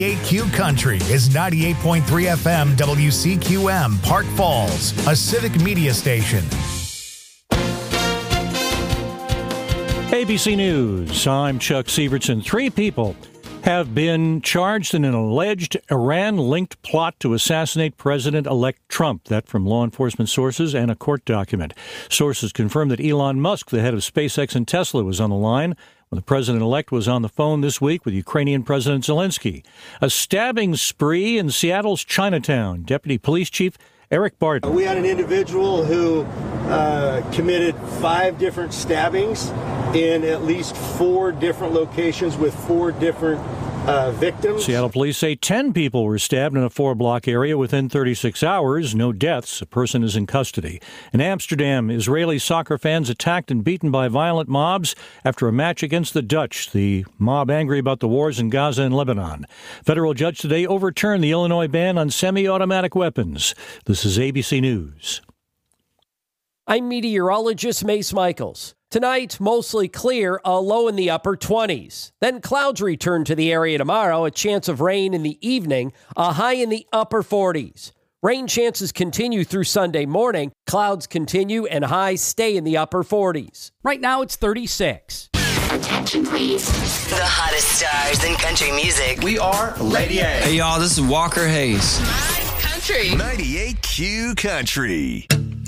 98Q Country is 98.3 FM WCQM Park Falls, a civic media station. ABC News, I'm Chuck Sievertson. 3 people have been charged in an alleged Iran-linked plot to assassinate President-elect Trump. That from law enforcement sources and a court document. Sources confirm that Elon Musk, the head of SpaceX and Tesla, was on the line when the president-elect was on the phone this week with Ukrainian President Zelensky. A stabbing spree in Seattle's Chinatown. Deputy Police Chief Eric Barton. We had an individual who committed 5 different stabbings in at least 4 different locations with 4 different victims. Seattle police say 10 people were stabbed in a 4-block area within 36 hours. No deaths. A person is in custody. In Amsterdam, Israeli soccer fans attacked and beaten by violent mobs after a match against the Dutch. The mob angry about the wars in Gaza and Lebanon. Federal judge today overturned the Illinois ban on semi-automatic weapons. This is ABC News. I'm meteorologist Mace Michaels. Tonight, mostly clear, a low in the upper 20s. Then clouds return to the area tomorrow, a chance of rain in the evening, a high in the upper 40s. Rain chances continue through Sunday morning. Clouds continue and highs stay in the upper 40s. Right now, it's 36. Attention, please. The hottest stars in country music. We are Lady A. Hey, y'all, this is Walker Hayes. Country. 98Q Country.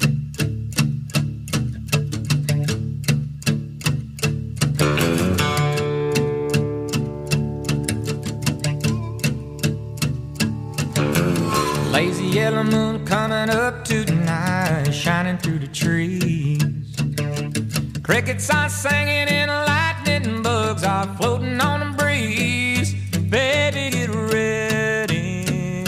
Lazy yellow moon coming up tonight, shining through the trees. Crickets are singing and lightning bugs are floating on the breeze. Baby, get ready.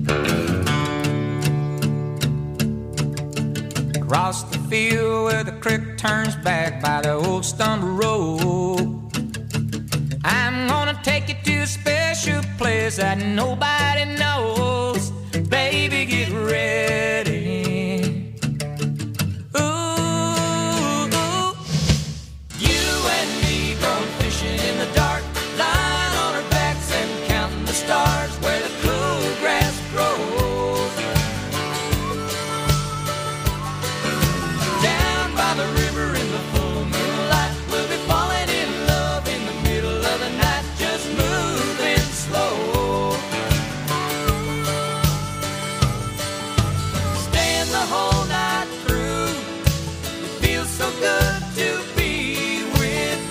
Across the field where the creek turns back by the old stone road, I'm gonna take you to a special place that nobody knows. Baby, get ready. Ooh, you and me going fishing in the dark, lying on our backs and counting the stars where the cool grass grows. Down by the river in the full moonlight, we'll be falling in love in the middle of the night, just moving slow. Staying the whole night through, it feels so good to be with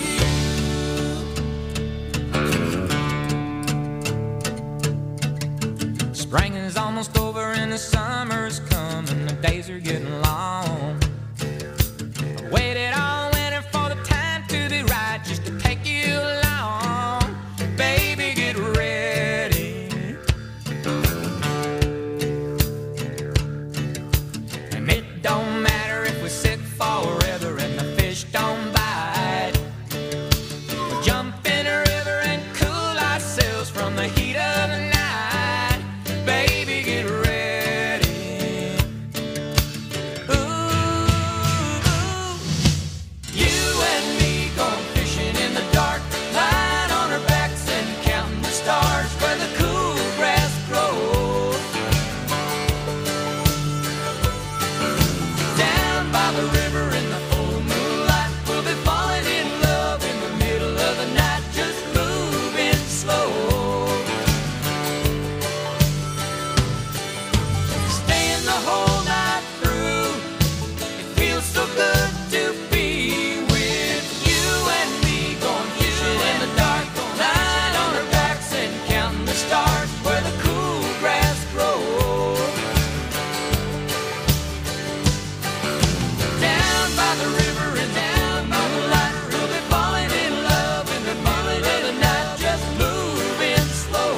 you. Spring is almost over and the summer's coming, the days are getting long. I waited all winter for the time to be right, just to take you along. Baby, get ready. And it don't matter if we sit forever and the fish don't bite. We'll jump in a river and cool ourselves from the heat of the night. Baby, get ready. Ooh, you and me going fishing in the dark, lying on our backs and counting the stars where the cool grass grows. Down by the river in the full moonlight, we'll be falling in love in the middle of the night, just moving slow. Staying the whole night through, it feels so good to be with you and me going fishing in the dark, lying on our backs and counting the stars where the cool grass grows. Down by the river and down by the light, we'll be falling in love in the middle of the night, just moving slow.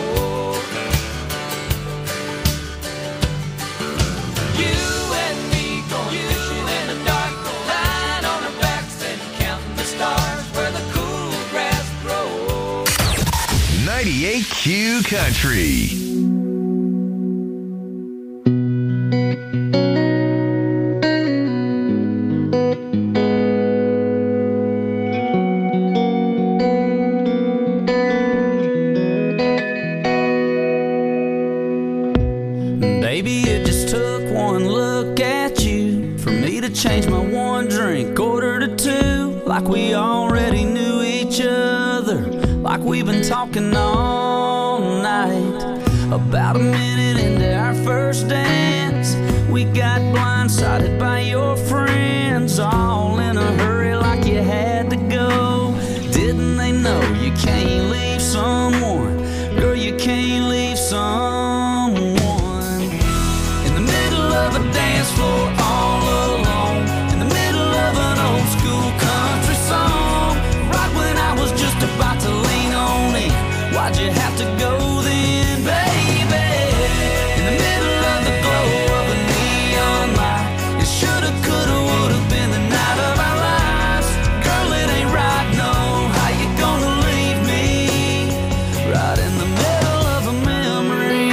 You and me going fishing in the dark, lying on our backs and counting the stars where the cool grass grows. 98Q Country. Maybe it just took one look at you for me to change my one drink order to two. Like we already knew each other, like we've been talking all night. About a minute into our first dance, we got blindsided by your friends, all in a hurry like you had to go. Didn't they know you can't leave someone? Girl, you can't leave someone in the middle of a dance floor all alone, in the middle of an old school country song. Right when I was just about to lean on in, why'd you have to go then, baby? In the middle of the glow of a neon light, it shoulda, coulda, woulda been the night of our lives. Girl, it ain't right, no. How you gonna leave me right in the middle of a memory?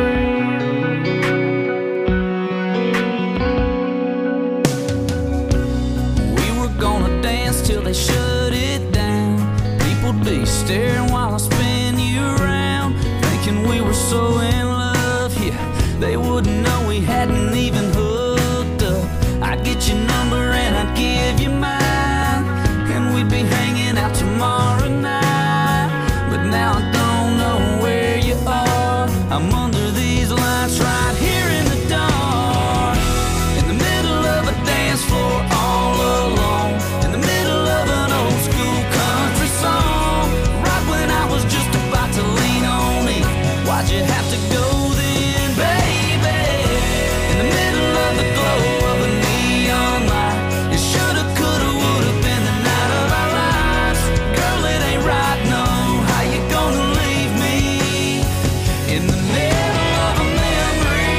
We were gonna dance till they shut it down. People'd be staring while I spin you around, thinking we were so in love, yeah. They wouldn't know we hadn't even hooked up. I'd get your number and I'd give you mine, and we'd be hanging out tomorrow night. But now I don't know where you are. I'm under these lights right here in the dark, in the middle of a dance floor all alone, in the middle of an old school country song. Right when I was just about to lean on in, why'd you have to go then, baby? In the middle of the glow of a neon light, it shoulda, coulda, woulda been the night of our lives. Girl, it ain't right, no. How you gonna leave me in the middle of a memory?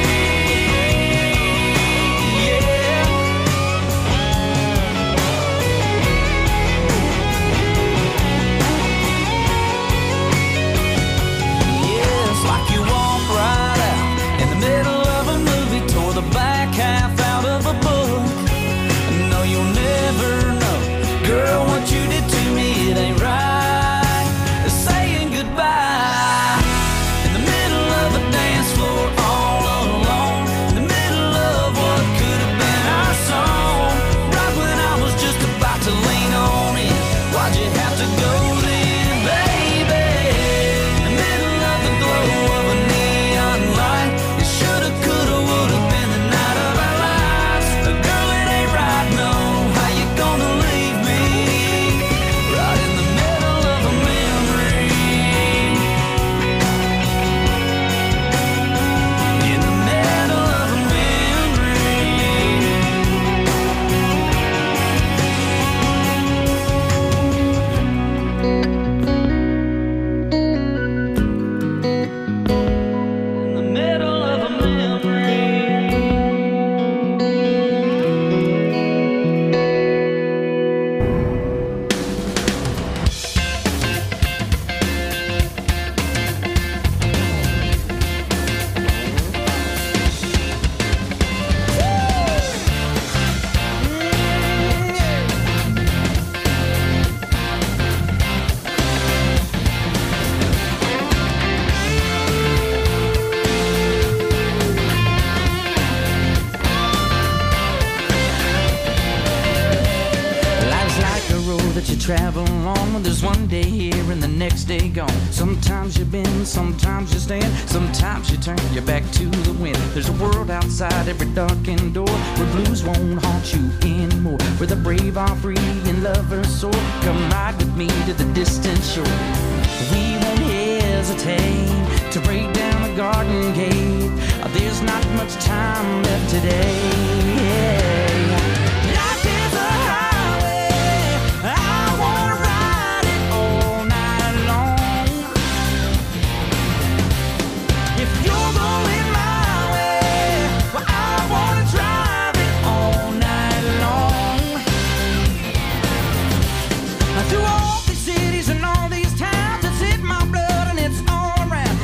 Yeah. Yeah, it's like you walk right out in the middle of a movie, tore the back half out of a book. No, you'll never know, girl, what you did to me, it ain't right. Saying goodbye in the middle of a dance floor all alone, in the middle of what could have been our song. Right when I was just about to lean on in, why'd you have to go then, baby? In the middle of the glow of a neon light, it shoulda, coulda, woulda been the night of our lives. Girl, it ain't right, no. How you gonna leave me right in the middle of a memory? In the middle of a memory. In the middle of a memory. Life's like a road that you travel on, when there's one day here and the next day gone. Sometimes you bend, sometimes you stand, sometimes you turn your back to the wind. There's a world outside every darkened door, where blues won't haunt you anymore, where the brave are free and lovers soar. Come ride with me to the distant shore. We won't hesitate to break down the garden gate. There's not much time left today. Life is a highway, I wanna ride it all night long. If you're going my way, well, I wanna drive it all night long. Through all these cities and all these towns, it's in my blood and it's all around.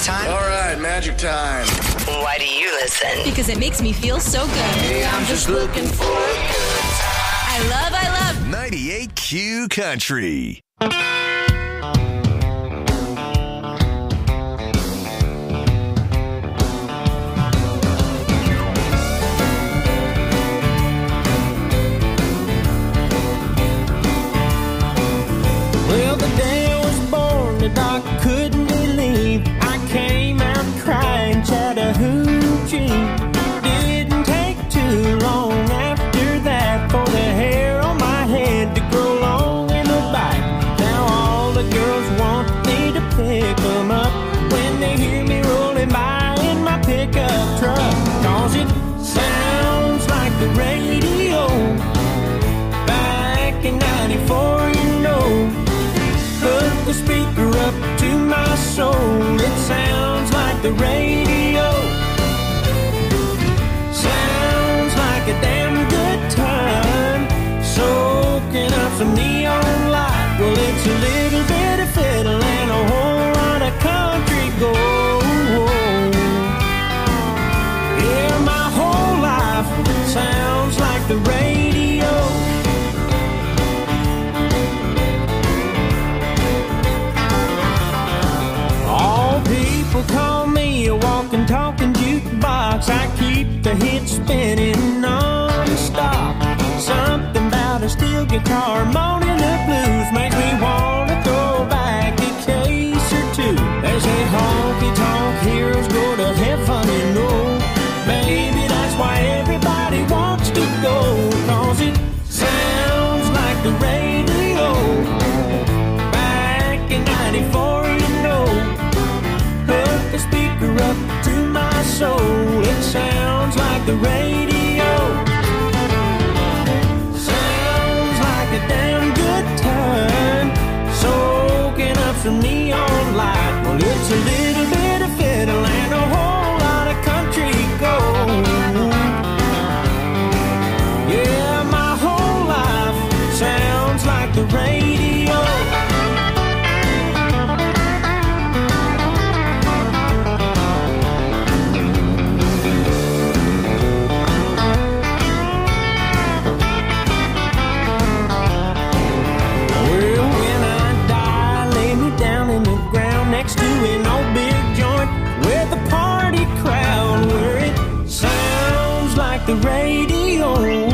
it's time. All right, magic time. Why do you listen? Because it makes me feel so good. Hey, I'm just looking for a good time. I love 98Q Country. Well, the day I was born, the doc couldn't believe I came out crying Chattahoochee. Didn't take too long after that for the hair on my head to grow long in the back. Now all the girls want me to pick them up when they hear me rolling by in my pickup truck. 'Cause it sounds like the radio back in 94, you know. Put the speaker up to my soul. It sounds like the radio. Sounds like a damn good time. Soaking up some neon light. Well, it's a little bit of fiddle and a whole lot of country gold. Yeah, my whole life sounds like the radio. People call me a walking, talking jukebox. I keep the hits spinning non-stop. Something about a steel guitar moaning the blues makes me want to throw back a case or two. They say honky-tonk heroes go to heaven, you know. Maybe that's why everybody wants to go. 'Cause it sounds like the radio back in 94, you know. Put the speaker up to my soul. It sounds like the radio. Sounds like a damn good time. Soaking up some neon light. Well, it's a little bit of fiddle and a whole lot of country gold. Yeah, my whole life sounds like the radio. Next to an old big joint with a party crowd where it sounds like the radio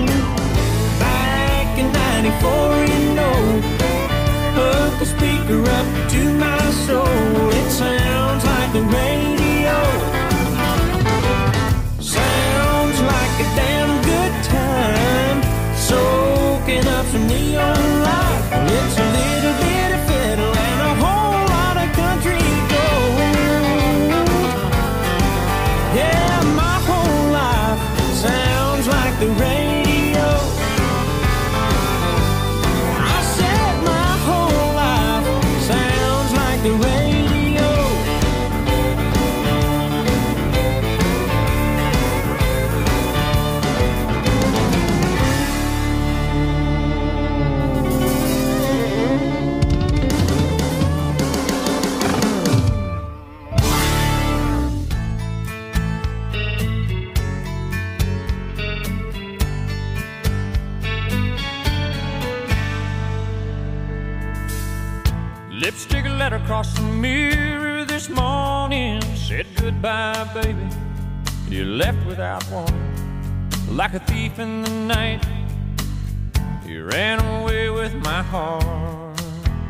back in 94, you know. Put the speaker up to my soul. It sounds like the radio. Sounds like a damn good time. Soaking up some neon light. It's a little bit of fiddle and a whole lot of country gold. Yeah, my whole life sounds like the radio. I said my whole life sounds like the radio. Lipstick letter across the mirror this morning. Said goodbye, baby. You left without warning. Like a thief in the night, you ran away with my heart.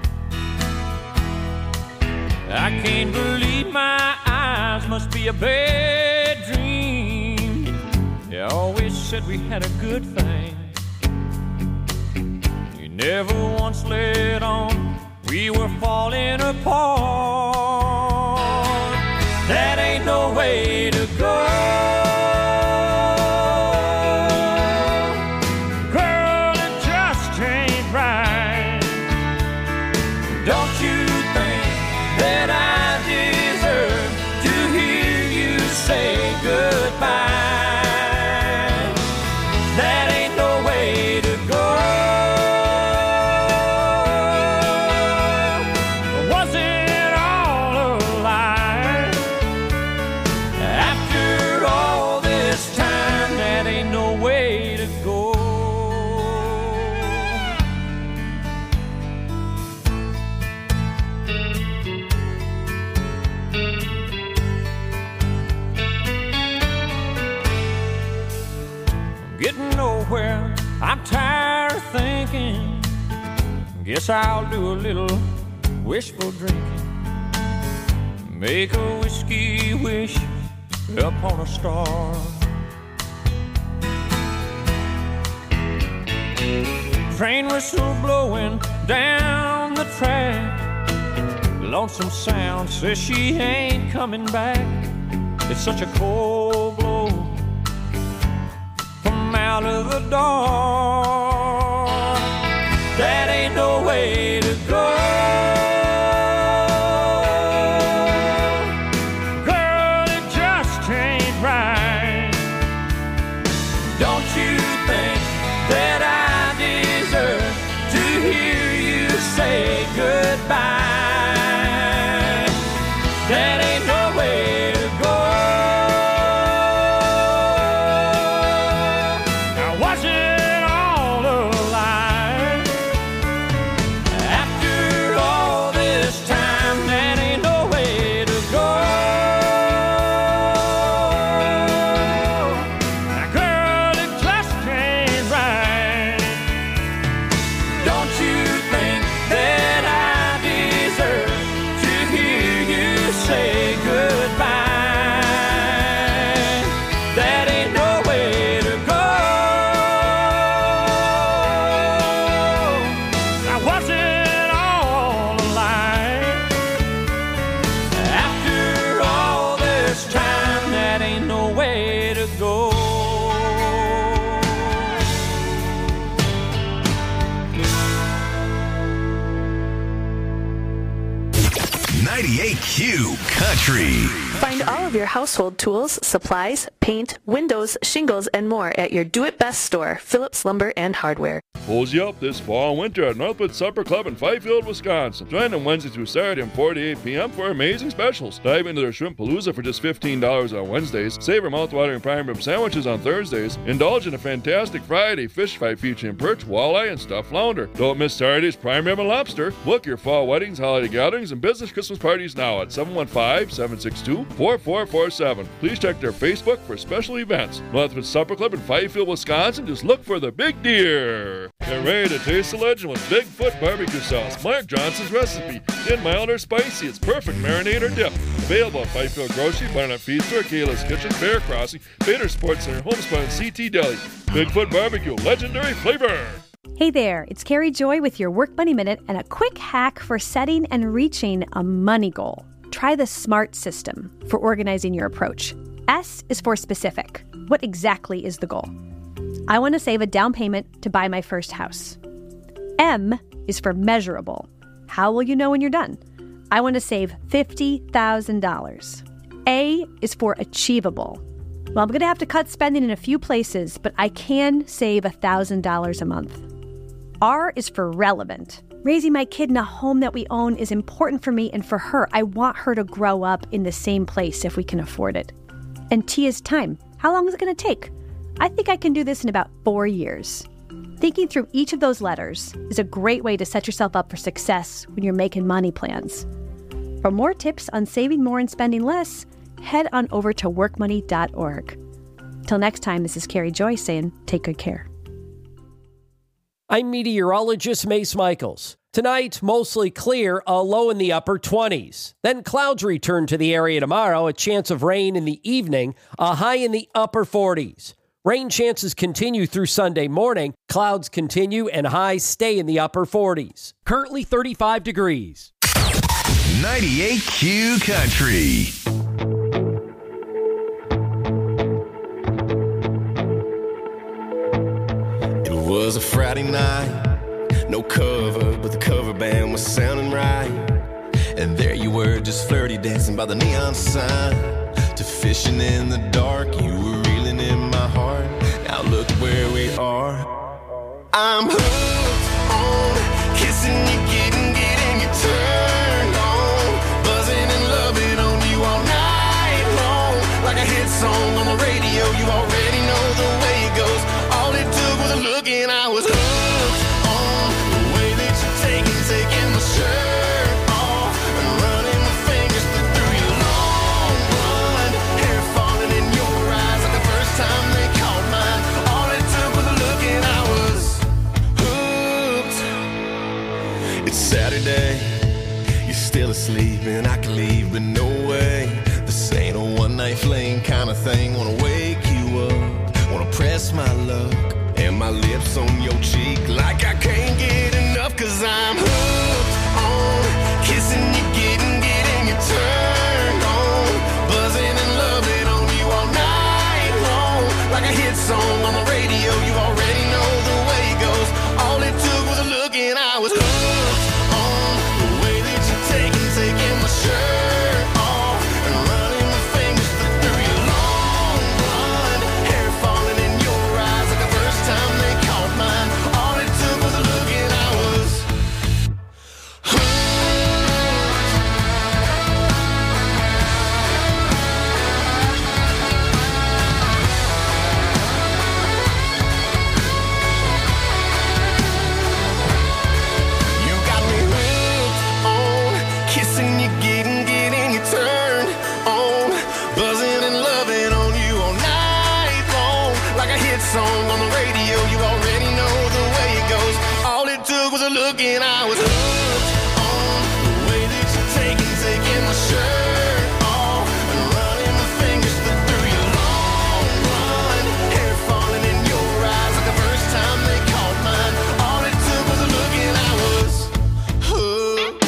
I can't believe my eyes, must be a bad dream. You always said we had a good thing. You never once let on we were falling apart. That ain't no way to go. Girl, it just ain't right. Don't you think that I deserve to hear you say goodbye? That ain't no way to go. Was it all a lie? Guess I'll do a little wishful drinking. Make a whiskey wish upon a star. Train whistle blowing down the track. Lonesome Sound says she ain't coming back. It's such a cold blow from out of the dark. That ain't no way to go. Girl, it just ain't right. Don't you think that I deserve to hear you say goodbye? That ain't no way to go. Now was it all a lie? After all this time, that ain't no way to go. Now girl, it just ain't right. Don't you think that I deserve to hear you say goodbye? That ain't no way to go. Now was it all a lie? After all this time, that ain't no way to go. 98Q Country. Find all of your household tools, supplies, paint, windows, shingles, and more at your do-it-best store, Phillips Lumber and Hardware. Pulls you up this fall and winter at Northwood Supper Club in Fifield, Wisconsin. Join them Wednesday through Saturday from 4 to 8 p.m. for amazing specials. Dive into their Shrimp Palooza for just $15 on Wednesdays. Savor mouth-watering prime rib sandwiches on Thursdays. Indulge in a fantastic Friday fish fight featuring perch, walleye, and stuffed flounder. Don't miss Saturday's prime rib and lobster. Book your fall weddings, holiday gatherings, and business Christmas parties now at 715-762-4447. Please check their Facebook for special events. Northwood Supper Club in Fifield, Wisconsin. Just look for the Big Deer. Get ready to taste the legend with Bigfoot barbecue sauce. Mark Johnson's recipe. In mild or spicy, it's perfect marinade or dip. Available at Fifield Grocery, Barnett Feed Store, Kayla's Kitchen, Bear Crossing, Bader Sports Center, Homespun, and CT Deli. Bigfoot barbecue, legendary flavor. Hey there, it's Carrie Joy with your Work Money Minute and a quick hack for setting and reaching a money goal. Try the SMART system for organizing your approach. S is for specific. What exactly is the goal? I want to save a down payment to buy my first house. M is for measurable. How will you know when you're done? I want to save $50,000. A is for achievable. Well, I'm going to have to cut spending in a few places, but I can save $1,000 a month. R is for relevant. Raising my kid in a home that we own is important for me and for her. I want her to grow up in the same place if we can afford it. And T is time. How long is it going to take? I think I can do this in about 4 years. Thinking through each of those letters is a great way to set yourself up for success when you're making money plans. For more tips on saving more and spending less, head on over to workmoney.org. Till next time, this is Carrie Joy saying, take good care. I'm meteorologist Mace Michaels. Tonight, mostly clear, a low in the upper 20s. Then clouds return to the area tomorrow, a chance of rain in the evening, a high in the upper 40s. Rain chances continue through Sunday morning. Clouds continue and highs stay in the upper 40s. Currently 35 degrees. 98Q Country. It was a Friday night, no cover, but the cover band was sounding right. And there you were, just flirty dancing by the neon sign. To fishing in the dark, you were reeling in my heart. Now look where we are. I'm hooked on kissing you, getting you turned on, buzzing and loving on you all night long. Like a hit song on the radio, you already know the way it goes. All it took was a look and I was hooked on the way that you're taking my shirt off and running my fingers through your long blonde hair, falling in your eyes like the first time they caught mine. All it took was a look and I was hooked. still asleep and I can leave, but no way. This ain't a one-night fling kind of thing. Wanna wake you up, wanna press my luck and my lips on your cheek like I can't get enough, 'cause I'm hooked on kissing you, getting you turned on, buzzing and loving on you all night long, like a hit song on the radio. You already know the way it goes. All it took was a look and I was hooked on the way that you're taking my shirt off and running my fingers through your long blonde hair, falling in your eyes like the first time they caught mine. All it took was a look and I was song on the radio. You already know the way it goes. All it took was a look and I was hooked on the way that you're taking my shirt off and running my fingers through your long blonde hair, falling in your eyes like the first time they caught mine. All it took was a look and I was hooked.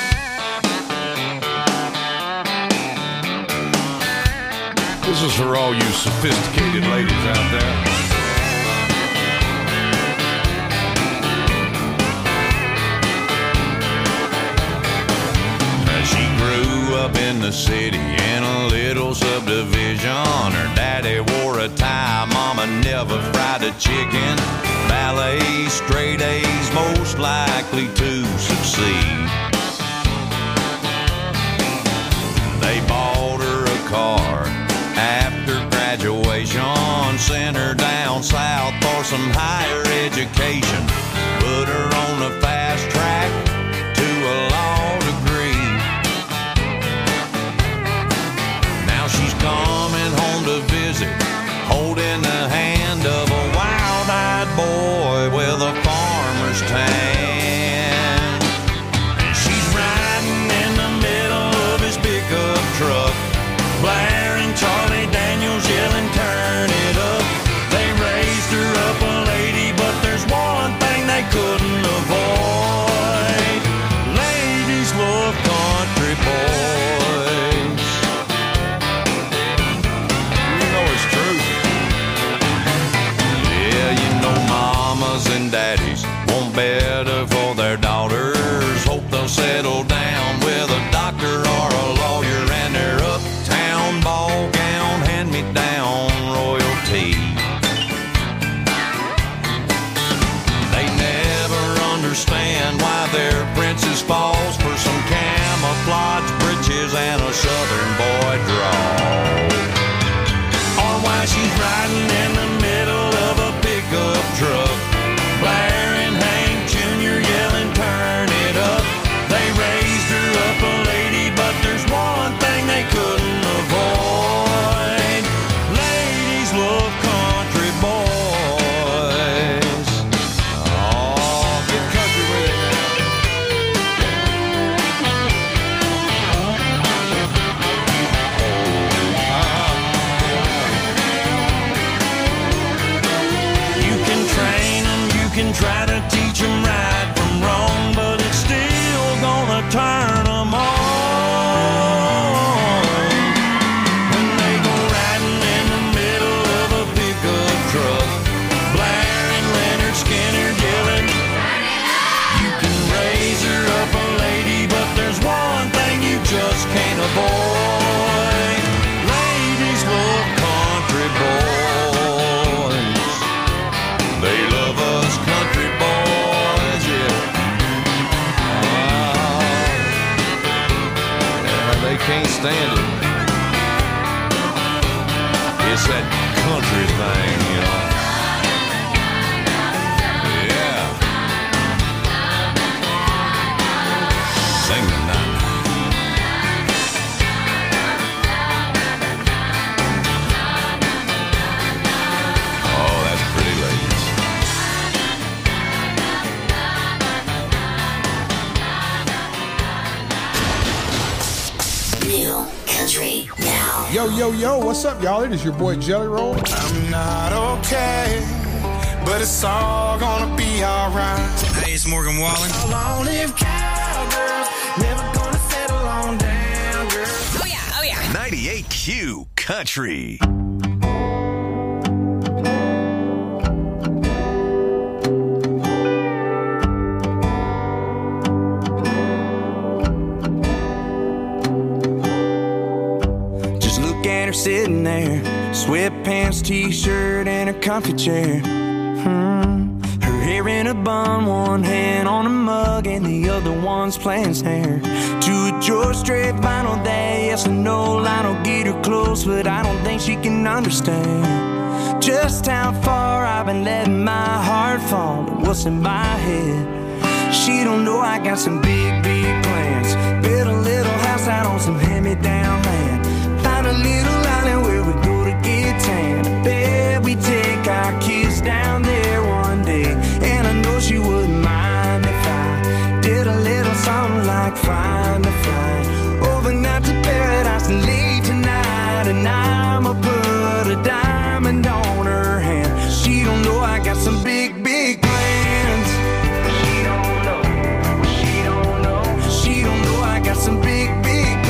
This is for all you sophisticated ladies out there. Up in the city in a little subdivision. Her daddy wore a tie, mama never fried a chicken. Ballet, straight A's, most likely to succeed. They bought her a car after graduation, sent her down south for some higher education, put her on a fast track to a law degree. She's coming home to visit, holding the hand of a wild-eyed boy with a farmer's tan. And she's riding in the middle of his pickup truck, blaring Charlie Daniels, yelling, "Turn it up." They raised her up a lady, but there's one thing they couldn't avoid. Ladies love country boys. And daddies want better for their daughters, hope they'll settle down with a doctor or a lawyer, and their uptown ball gown, hand-me-down royalty. They never understand why their princess falls for some camouflage breeches and a southern boy drawl, or why she's riding in the middle of a pickup truck, blaring Hank Jr., yelling, "Turn it up." They raised her up a lady, but there's one thing they couldn't avoid. Ladies love country boys. Oh, get country with it now. You can train them, you can try to teach them right from wrong, but it's still gonna turn them on when they go riding in the middle of a pickup truck, blaring Leonard Skinner, yelling, "You can raise her up a lady, but there's one thing you just can't avoid. Ladies love country boys. They love us country boys, yeah. They can't stand it. It's that country thing, you know. Yeah. Sing the night. Oh, that's pretty, ladies. New Country Now. Yo, what's up, y'all? It is your boy Jelly Roll. I'm not okay, but it's all gonna be alright. Hey, it's Morgan Wallen. Long-lived cowgirls, never gonna settle on down, girl. Oh yeah. 98Q Country. Sitting there, sweatpants, t-shirt, and a comfy chair. Her hair in a bun, one hand on a mug, and the other one's playing snare. To a George Strait vinyl day, yes or no, Lionel get her close, but I don't think she can understand just how far I've been letting my heart fall and what's in my head. She don't know I got some big plans. Build a little house out on some hand-me-down land. Find a little island where we go to get tan. I bet we take our kids down there one day. And I know she wouldn't mind if I did a little something like flying to fly overnight to paradise and leave tonight. And I'ma put a diamond on her hand. She don't know I got some big plans. She don't know. She don't know. She don't know I got some big plans.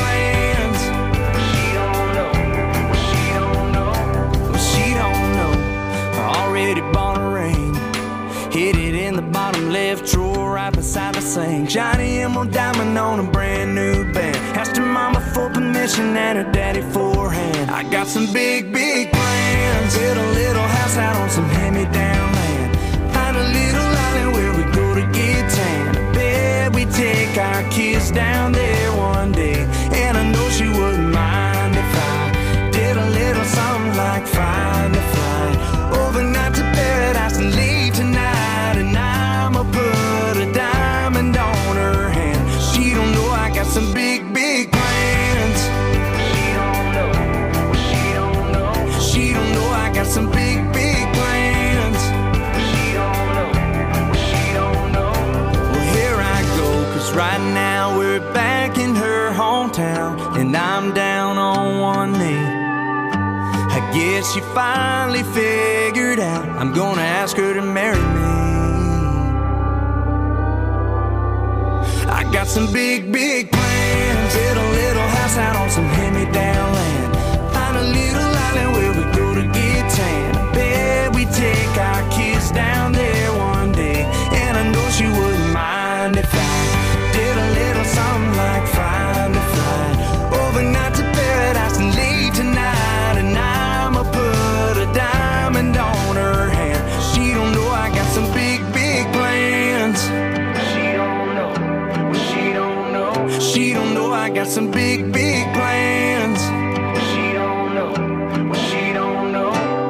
Hid it in the bottom left drawer right beside the sink. Johnny Emerald diamond on a brand new band. Asked her mama for permission and her daddy for a hand. I got some big plans. Build a little house out on some hand-me-down land. Find a little island where we go to get tan. I bet we take our kids down there one day. And I know she wouldn't mind if I did a little something like flying to fly overnight to paradise and leave tonight. And I'ma put a diamond on her hand. She don't know I got some big plans. She don't know. She don't know. She don't know I got some big plans. She don't know. She don't know. Well, here I go, 'cause right now we're back in her hometown, and I'm down on one knee. I guess she finally figured out I'm gonna ask her to marry me. I got some big plans. Build a little house out on some hand-me-down land. Find a little island where we go to get tan. I bet we take our kids down there one day. And I know she wouldn't mind if I did a little something like flying to fly overnight to paradise and leave tonight. And I'ma put a diamond on her hand. She don't know I got some big plans. She don't know. She don't know. She don't know I got some big plans. She don't know. She don't know.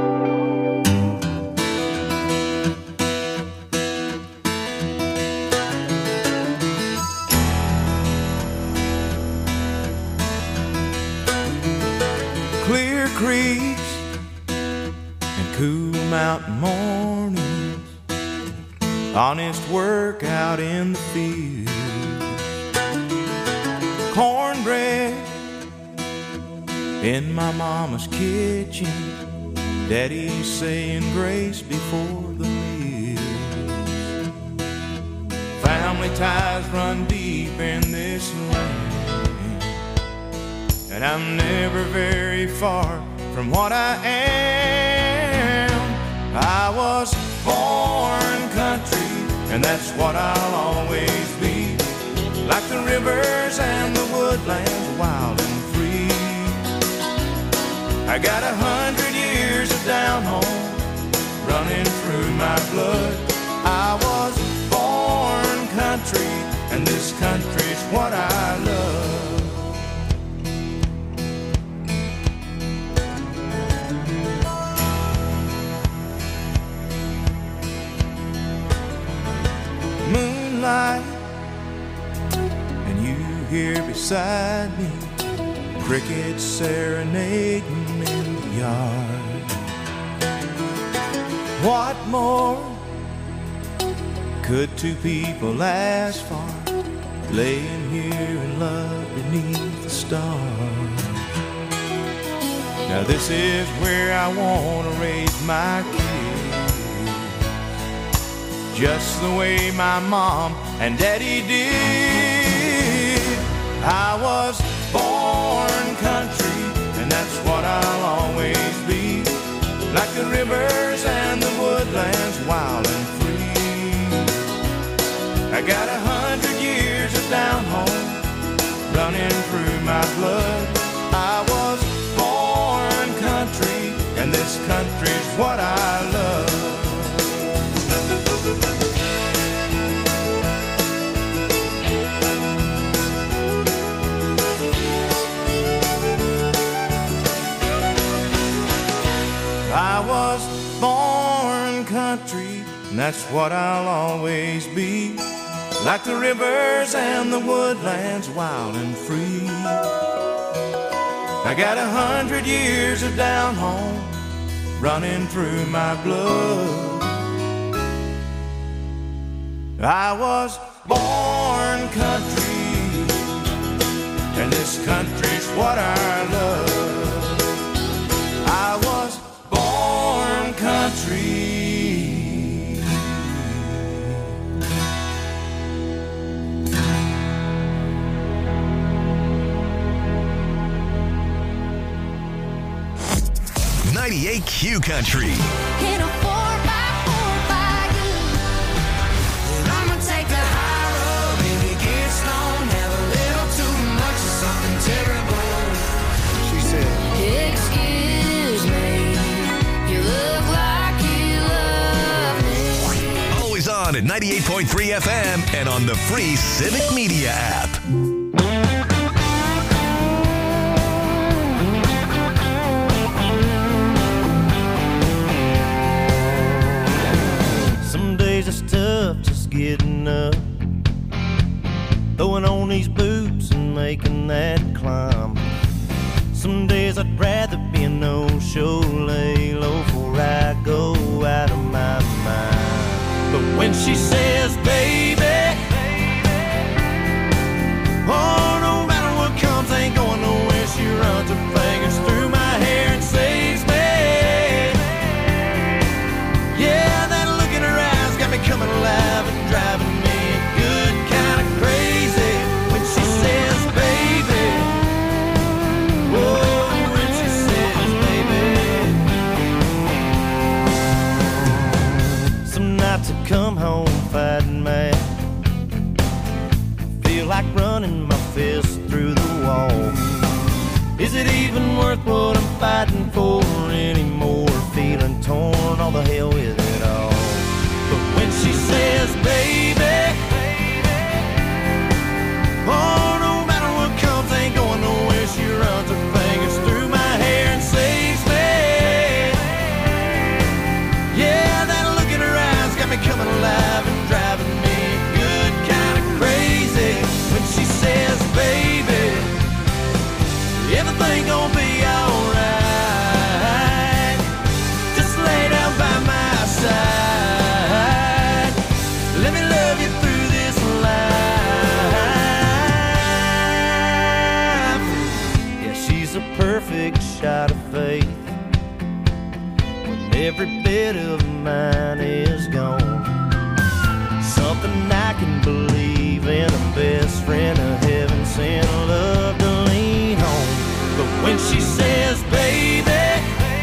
Clear creeks and cool mountain mornings, honest work out in the field, cornbread in my mama's kitchen, daddy's saying grace before the meal. Family ties run deep in this land, and I'm never very far from what I am. I was born country, and that's what I'll always be. Like the rivers and the woodlands, wild and free. I got 100 years of down home running through my blood. I was born country, and this country's what I love. Moonlight, and you here beside me, crickets serenading in the yard. What more could two people ask for, laying here in love beneath the stars. Now this is where I want to raise my kids, just the way my mom and daddy did. I was born country, and that's what I'll always be, like the rivers and the woodlands, wild and free. I got 100 years of down home running through my blood. I was born country, and this country's what I love. I was born country, and that's what I'll always be, like the rivers and the woodlands, wild and free. I got 100 years of down home running through my blood. I was born country, and this country's what I love. I was born country. 98Q Country. In a 4x4 by you. And I'ma take the high road, baby, get stoned, have a little too much of something terrible. She said, Excuse me, you look like you love me. Always on at 98.3 FM and on the free Civic Media app. Some days it's tough just getting up, throwing on these boots and making that climb. Some days I'd rather be a no-show, lay low before I go out of my mind. But when she says, baby, oh, no matter what comes, ain't going nowhere, she runs her fingers through my hair and saves me. Yeah, that look in her eyes got me coming alive and driving me good kind of crazy. When she says, baby, oh, when she says, baby. Some nights I come home fighting mad, feel like running my fist through the wall. Is it even worth what I'm fighting for anymore? Feeling torn, all the hell with it all. But when she says, baby, oh, no matter what comes, ain't going nowhere, she runs her fingers through my hair and saves me. Yeah, that look in her eyes got me coming alive and driving me good kind of crazy. When she says, baby, everything gonna be alright, just lay down by my side, let me love you through this life. Yeah, she's a perfect shot of faith when every bit of mine is gone. Something I can believe in, a best friend, a heaven sent love to lean on. But when she says, baby,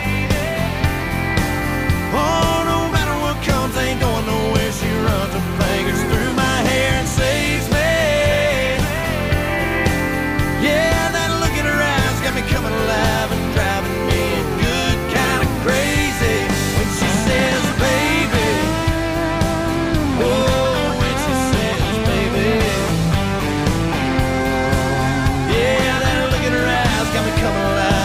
oh, no matter what comes, ain't going nowhere, she runs her fingers through my hair and saves me. Yeah, that look in her eyes got me coming alive and driving me good kind of crazy. When she says, baby, oh, when she says, baby, yeah, that look in her eyes got me coming alive.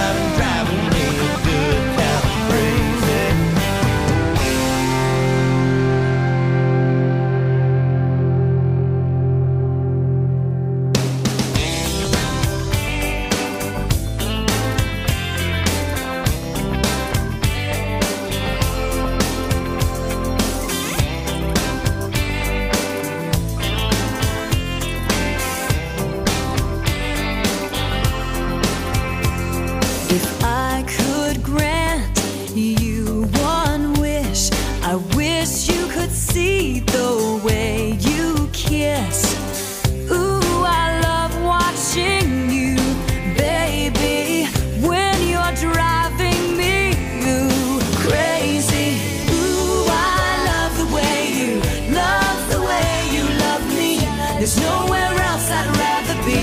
see the way you kiss. Ooh, I love watching you, baby, when you're driving me crazy. Ooh, I love the way you love me. There's nowhere else I'd rather be.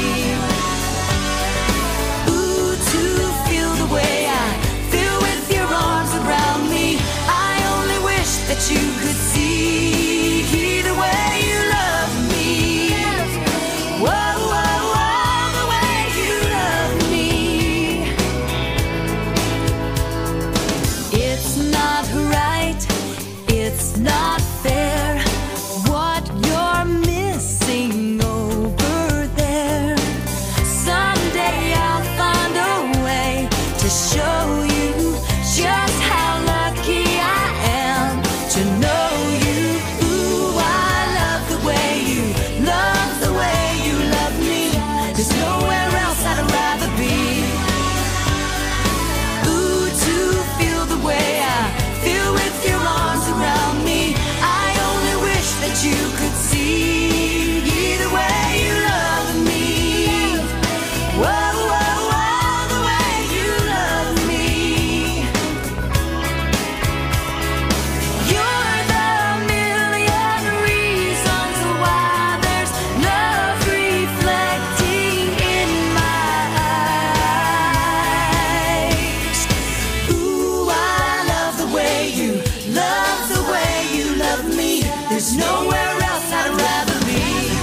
Ooh, to feel the way I feel with your arms around me. I only wish that you could see the way you love me. Whoa, whoa, whoa, the way you love me. It's not right, it's not fair, what you're missing over there. Someday I'll find a way to show you just how lucky I am to know you. Ooh, I love the way you love me. There's nowhere else I'd rather be. Ooh, to feel the way I feel with your arms around me. I only wish that you could see the way you love me. Whoa, whoa, whoa, the way you love me. You're the million reasons why there's love reflecting in my eyes. Ooh, I love the way you love me. There's nowhere else I'd rather be.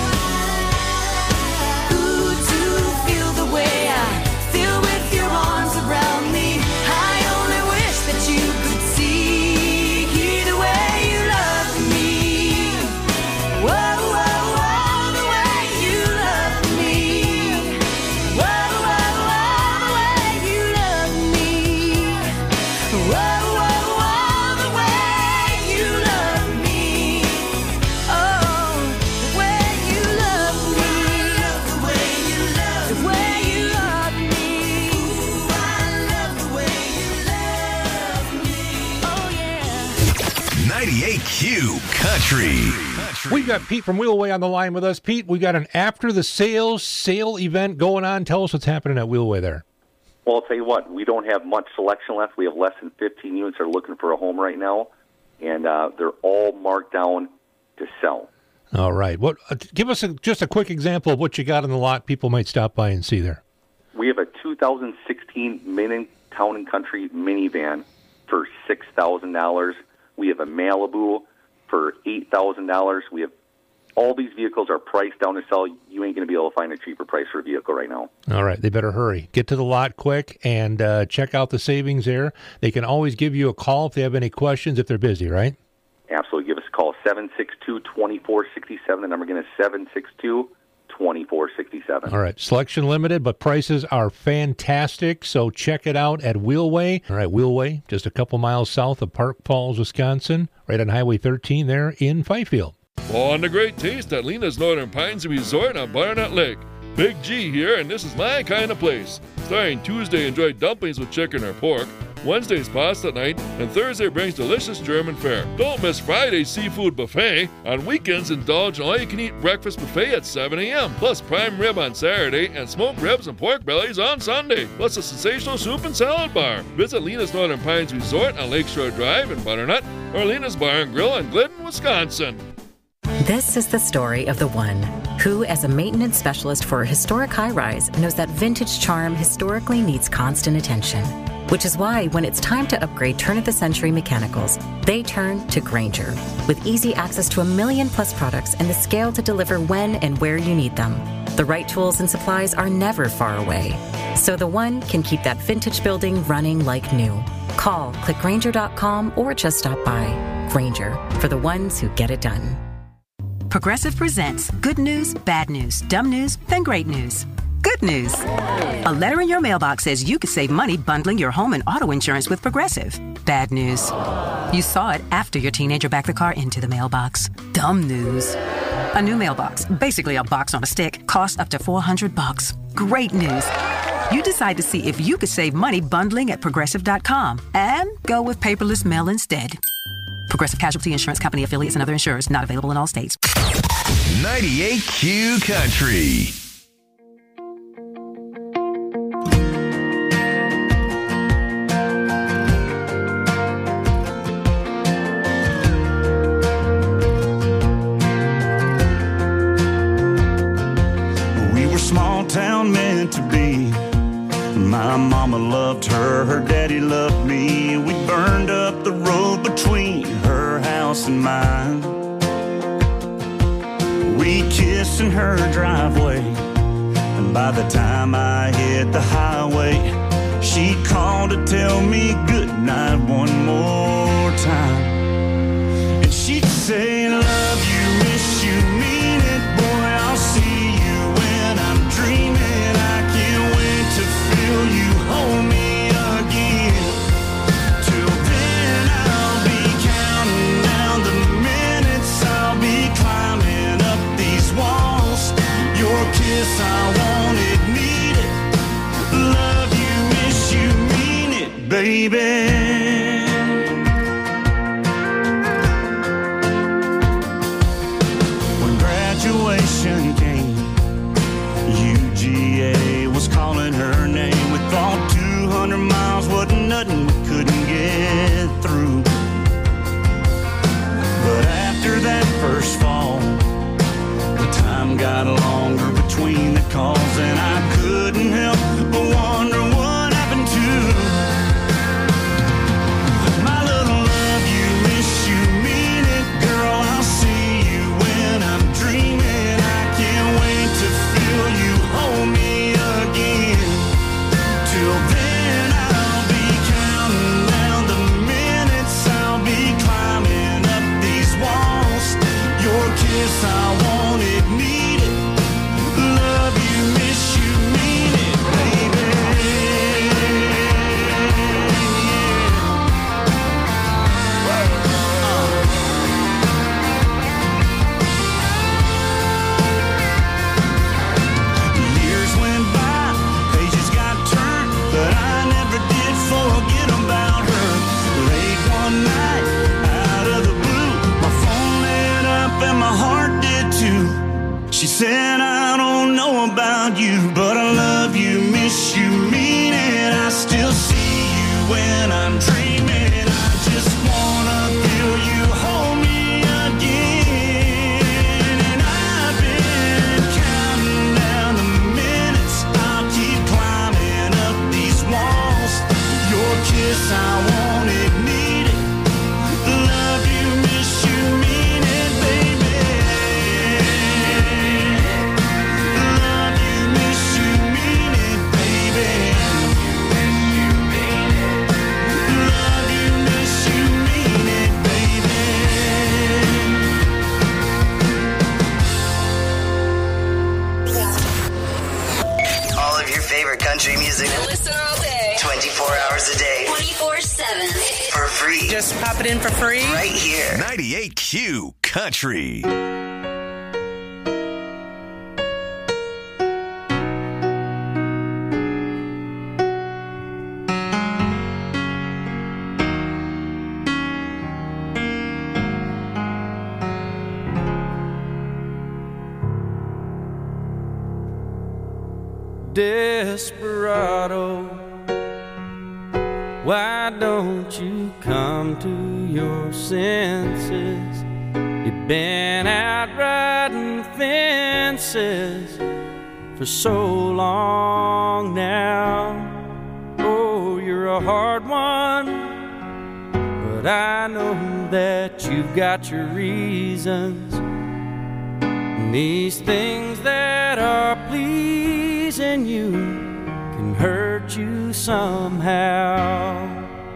Ooh, to feel the way I feel with your arms around me. I only wish that you could see the way you love me. Whoa, whoa, whoa, the way you love me. Whoa, whoa, whoa, the way you love me. Whoa, whoa, whoa, the way you love me. Oh, the way you love me. The way you love me. The way you love me. Ooh, I love the way you love me. Oh, yeah. 98Q Country. We've got Pete from Wheelway on the line with us. Pete, we got an after the sale event going on. Tell us what's happening at Wheelway there. Well, I'll tell you what, we don't have much selection left. We have less than 15 units that are looking for a home right now, and they're all marked down to sell. All right. What? Give us just a quick example of what you got in the lot people might stop by and see there. We have a 2016 Minden Town & Country minivan for $6,000. We have a Malibu for $8,000. We have all these vehicles are priced down to sell. You ain't going to be able to find a cheaper price for a vehicle right now. All right. They better hurry. Get to the lot quick and check out the savings there. They can always give you a call if they have any questions if they're busy, right? Absolutely. Give us a call, 762-2467. The number again is 762-2467. All right. Selection limited, but prices are fantastic. So check it out at Wheelway. All right. Wheelway, just a couple miles south of Park Falls, Wisconsin, right on Highway 13 there in Fifield. On the great taste at Lena's Northern Pines Resort on Butternut Lake. Big G here, and this is my kind of place. Starting Tuesday, enjoy dumplings with chicken or pork. Wednesday's pasta night, and Thursday brings delicious German fare. Don't miss Friday's seafood buffet. On weekends, indulge in all-you-can-eat breakfast buffet at 7 a.m., plus prime rib on Saturday and smoked ribs and pork bellies on Sunday, plus a sensational soup and salad bar. Visit Lena's Northern Pines Resort on Lakeshore Drive in Butternut, or Lena's Bar and Grill in Glidden, Wisconsin. This is the story of the one who, as a maintenance specialist for a historic high-rise, knows that vintage charm historically needs constant attention. Which is why when it's time to upgrade turn-of-the-century mechanicals, they turn to Grainger. With easy access to 1 million-plus products and the scale to deliver when and where you need them. The right tools and supplies are never far away. So the one can keep that vintage building running like new. Call, click Grainger.com, or just stop by. Grainger, for the ones who get it done. Progressive presents good news, bad news, dumb news, then great news. Good news. A letter in your mailbox says you could save money bundling your home and auto insurance with Progressive. Bad news. You saw it after your teenager backed the car into the mailbox. Dumb news. A new mailbox, basically a box on a stick, costs up to $400. Great news. You decide to see if you could save money bundling at Progressive.com and go with paperless mail instead. Progressive Casualty Insurance Company affiliates and other insurers not available in all states. 98Q Country. We were small town meant to be. My mama loved her, her daddy loved me. We burned up the road between her house and mine. We kissed in her driveway, and by the time I hit the highway, she called to tell me goodnight one more time. And she'd say, love you, miss you, mean it, boy, I'll see you when I'm dreaming. I can't wait to feel you hold me again. Till then I'll be counting down the minutes, I'll be climbing up these walls. Your kiss, I want it, need it. Love you, miss you, mean it, baby. When graduation came, UGA was calling her name. We thought 200 miles wasn't nothing we couldn't get through. But after that first fall, the time got longer between the calls, and I couldn't help but wonder what happened to my little love you, miss you, mean it, girl, I'll see you when I'm dreaming. I can't wait to feel you hold me again. Till then I'll be counting down the minutes, I'll be climbing up these walls. Your kiss, I want it, need it. Love you, miss you, mean it, baby. Years went by, pages got turned, but I never did forget about her. Late one night, out of the blue, my phone lit up and my heart did too. She said, I don't know about you, but I love you, miss you, mean it. I still see you when I'm dreaming. I just wanna feel you hold me again. And I've been counting down the minutes, I'll keep climbing up these walls. Your kiss, I want it, need it. Love you, miss you, mean it, baby. Love you, miss you, mean it, baby. Love you, miss you, mean it, baby. All of your favorite country music. Listen all day. 24 hours a day. 24/7. For free. Just pop it in for free. Right here. 98Q Country. Desperado, why don't you come to your senses? You've been out riding fences for so long now. Oh, you're a hard one, but I know that you've got your reasons. And these things that are pleasing you can hurt you somehow.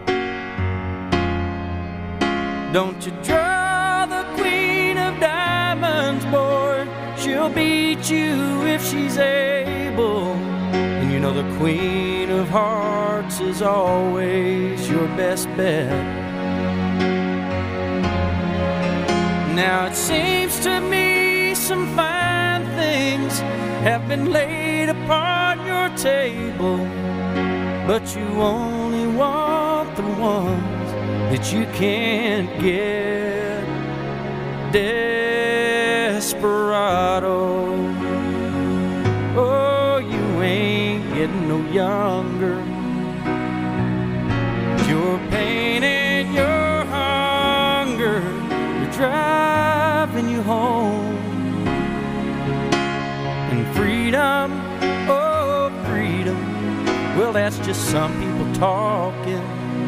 Don't you draw the queen of diamonds, boy. She'll beat you if she's able. And you know the queen of hearts is always your best bet. Now it seems to me some fine things have been laid upon your table, but you only want the ones that you can't get. Desperado, oh, you ain't getting no younger. Your pain and your hunger are driving you home. And freedom, oh, freedom, well, that's just some people talking.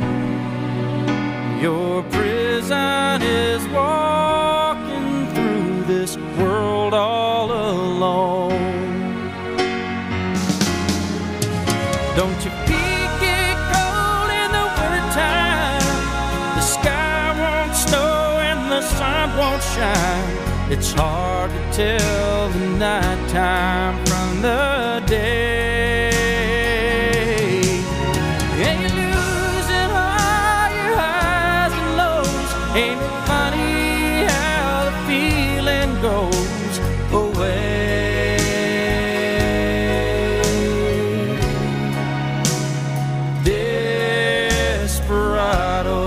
Your prison is walking through this world all alone. Don't you peek it cold in the wintertime? The sky won't snow and the sun won't shine. It's hard to tell the nighttime from the day. And you're losing all your highs and lows. Ain't it funny how the feeling goes away? Desperado,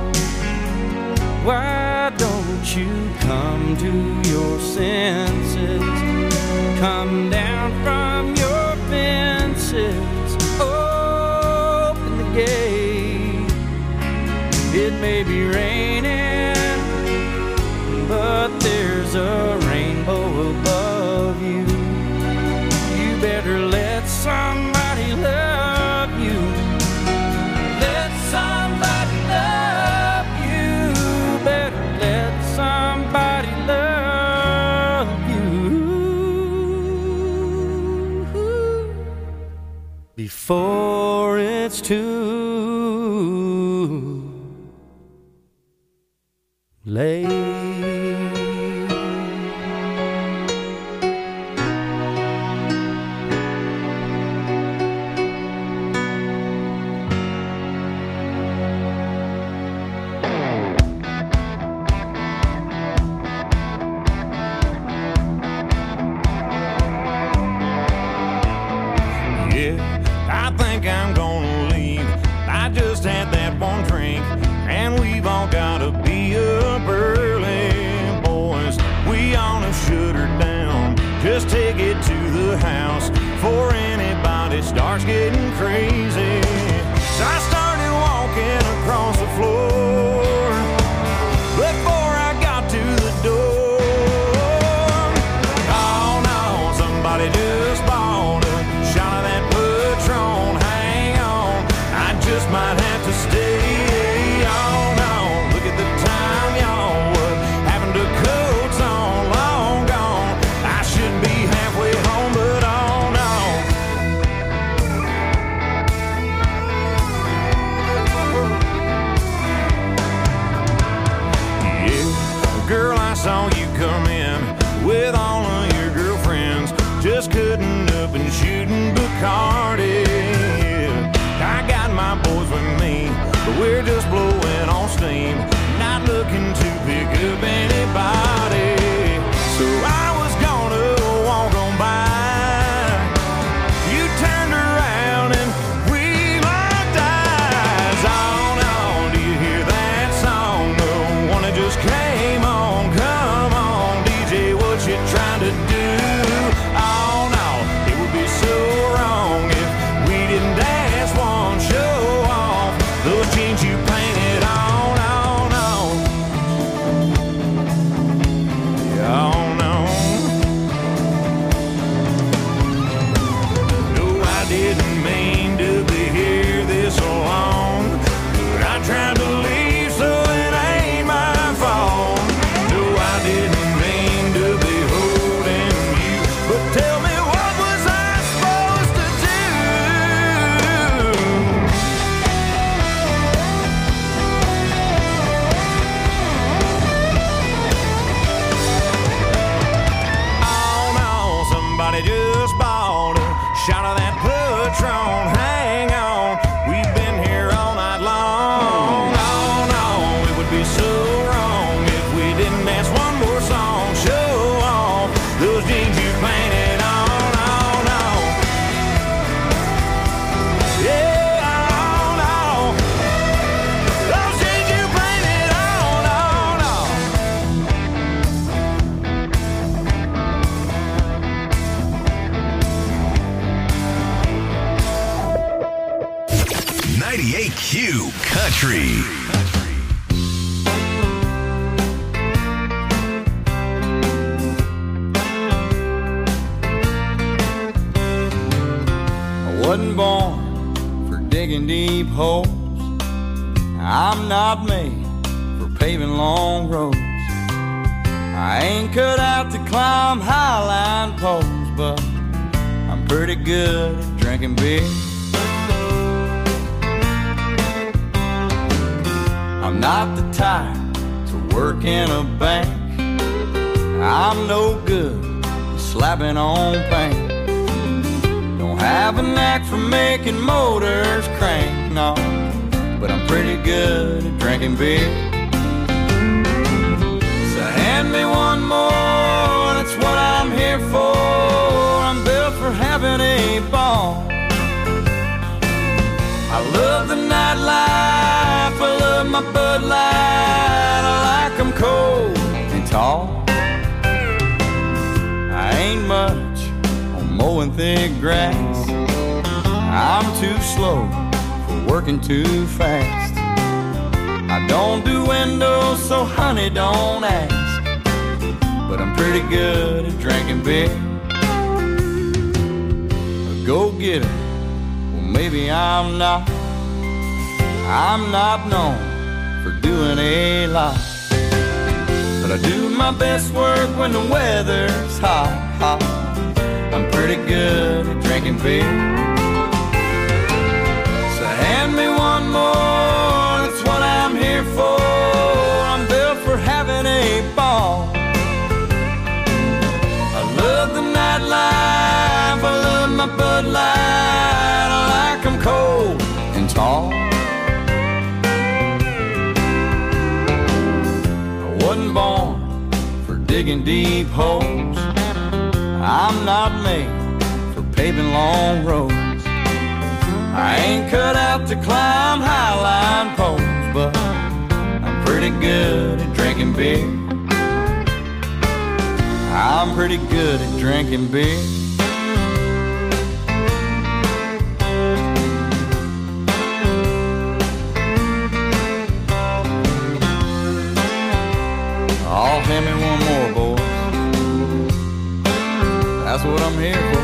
why don't you come to your senses? Come down from your fences. Open the gate. It may be raining, but there's a rainbow above you. You better let somebody love you. Let somebody love you. Better let somebody love you before it's too late. Yeah, I think I'm gonna leave. I just had that one drink, and we've all gotta be up early, boys. We ought to shut her down. Just take it to the house before anybody starts getting crazy. So I started walking across the floor before I got to the door. Oh no, somebody just bought a shot of that Patron. Hang on, I just might have to stay. Oh no, look at the time, y'all. What happened to coats on? Long gone. I should be halfway home, but oh no. Yeah, girl, I saw you come in with all of your girlfriends, just cutting up and shooting Bacardi. I got my boys with me. 98Q Country. Wasn't born for digging deep holes. I'm not made for paving long roads. I ain't cut out to climb highline poles, but I'm pretty good at drinking beer. I'm not the type to work in a bank. I'm no good at slapping on paint. Don't have a knack for making motors crank, no, but I'm pretty good at drinking beer. So hand me one more, that's what I'm here for. I'm built for having a ball. I love the nightlife, I love my Bud Light. I like 'em cold and tall. I ain't much on mowing thick grass. I'm too slow for working too fast. I don't do windows, so honey, don't ask. But I'm pretty good at drinking beer. A go-getter, well maybe I'm not. I'm not known for doing a lot, but I do my best work when the weather's hot, hot. I'm pretty good at drinking beer. So hand me one more, that's what I'm here for. I'm built for having a ball. I love the nightlife, I love my Bud Light. I like 'em cold and tall. I wasn't born for digging deep holes. I'm not made for paving long roads. I ain't cut out to climb highline poles, but I'm pretty good at drinking beer. I'm pretty good at drinking beer. Oh, hand me one more, boys. That's what I'm here for.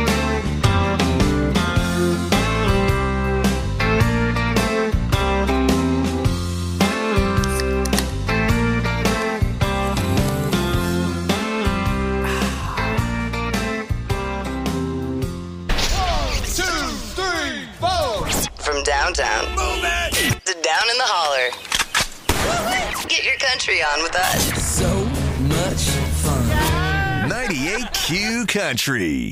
From downtown to down in the holler. Get your country on with us. So much fun. 98Q Country.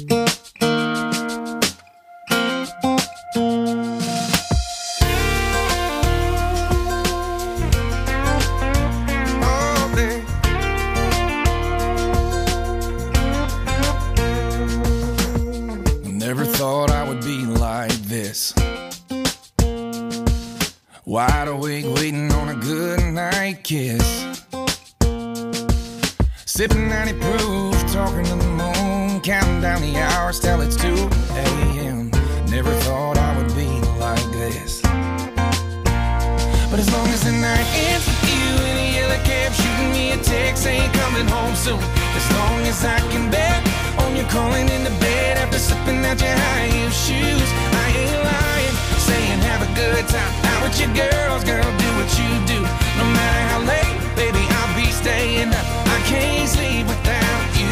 Never thought I would be like this. Wide awake, waiting on a good night kiss. Sipping 90 proof, talking to the moon, counting down the hours till it's 2 a.m. Never thought I would be like this. But as long as the night ends with you in a yellow cab, shooting me a text, ain't coming home soon. As long as I can bet on you calling into bed after slipping out your high heel shoes. I ain't lying, saying have a good time out with your girls, girl, do what you do. No matter how late, baby, I'll be staying up. I can't sleep without you.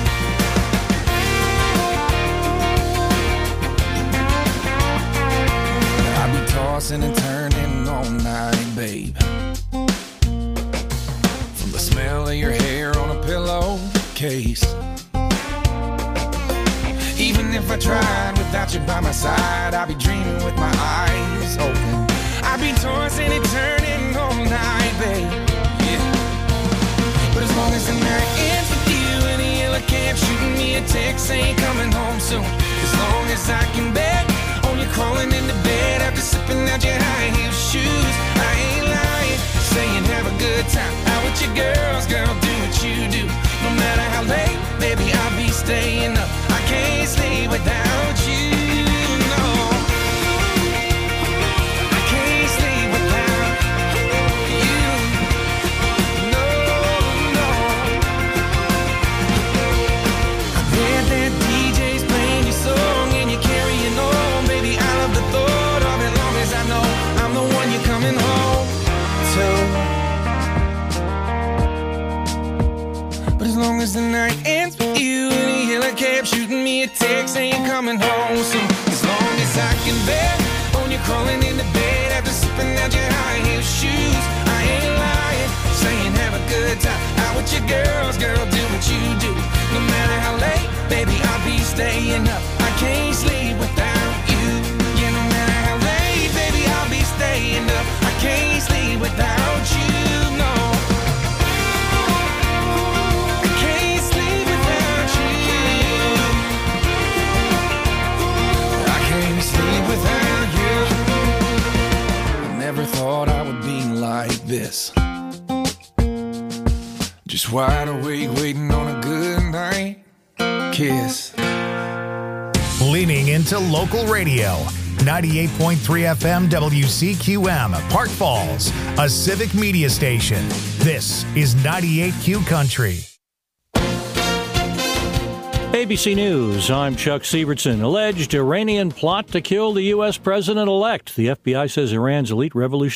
I'll be tossing and turning all night, babe. From the smell of your hair on a pillowcase. Even if I tried without you by my side, I'd be dreaming with my eyes open. I'd be tossing and turning all night, babe. Yeah. But as long as the night ends with you in a yellow cab, shooting me a text, ain't coming home soon. As long as I can bet on you crawling into bed after sipping out your high heel shoes. I ain't lying, saying have a good time out with your girls, girl, do what you do. No matter how late, baby, I'll be staying up. I can't sleep without you, no. girls, girl, do what you do. No matter how late, baby, I'll be staying up. I can't sleep without you. Yeah, no matter how late, baby, I'll be staying up. I can't sleep without you, no. I can't sleep without you. I can't sleep without you. I never thought I would be like this. Just wide awake, waiting on a good night kiss. Leaning into local radio. 98.3 FM WCQM, Park Falls, a civic media station. This is 98Q Country. ABC News, I'm Chuck Sievertson. Alleged Iranian plot to kill the U.S. president-elect. The FBI says Iran's elite revolutionary